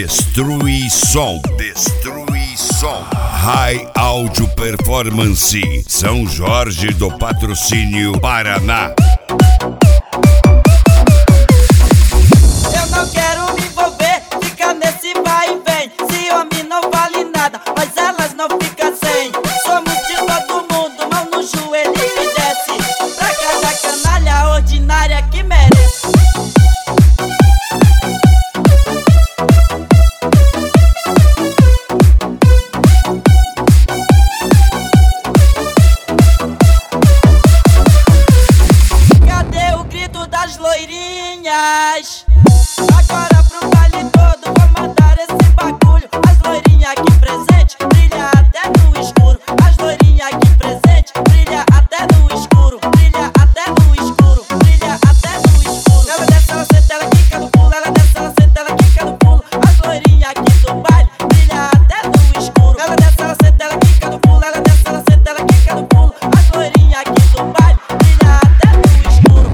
Destruição. High Audio Performance. São Jorge do Patrocínio, Paraná. Eu não quero me envolver, fica nesse vai e vem. Se homem não vale nada, mas elas não ficam sem. Somos de todo mundo, mão no joelho e desce pra cada canalha ordinária que merece. Cadê o grito das loirinhas? Agora pro baile todo vou mandar esse bagulho. As loirinhas aqui presente brilha até no escuro. As loirinhas aqui presente brilha até no escuro. Brilha até no escuro. Brilha até no escuro. Ela desce, ela senta, ela quica no pulo. Ela desce, ela senta, ela quica no pulo. As loirinhas aqui do baile brilha até no escuro. Ela desce, ela senta, ela quica no pulo. Ela desce, ela senta, ela quica no pulo. As loirinhas aqui do baile brilha até no escuro.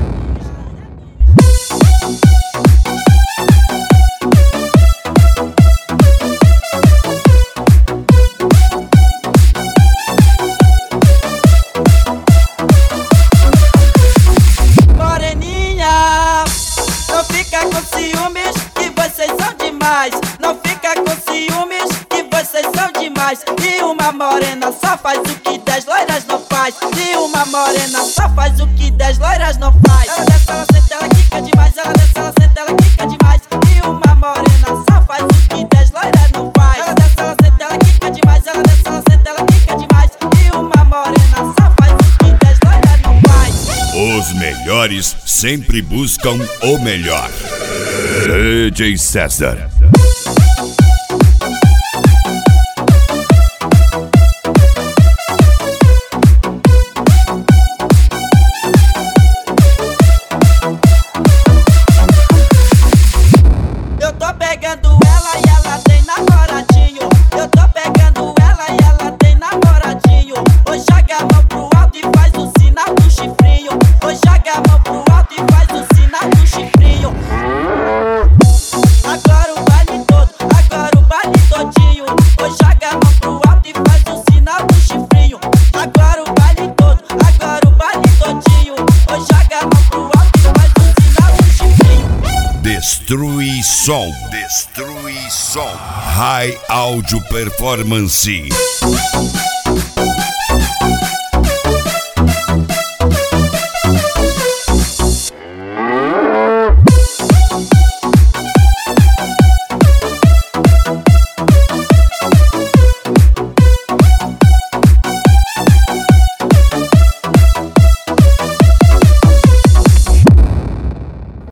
Moreninha, não fica com ciúmes que vocês são demais. Não fica com ciúmes que vocês são demais. E uma morena só faz o que 10 loiras não faz. E uma morena só faz o que 10 loiras não faz. Ela desce, ela senta, ela quica demais. Ela desce, ela senta, ela quica demais. E uma morena só faz o que 10 loiras não faz. Ela desce, ela senta, ela quica demais. Ela desce, ela senta, ela quica demais. E uma morena só faz o que 10 loiras não faz. Os melhores sempre buscam o melhor. DJ César. Eu tô pegando ela e ela tem namoradinho. Eu tô pegando ela e ela tem namoradinho. Hoje joga a mão pro alto e faz o sinal do chifrinho. Hoje joga a mão pro alto e faz o sinal do chifrinho. Agora o baile todo, agora o baile todinho. Hoje joga a mão pro alto e faz o sinal do chifrinho. Agora o baile todo, agora o baile todinho. Hoje joga a mão pro alto e faz o sinal do chifrinho. Destruição. High Audio Performance.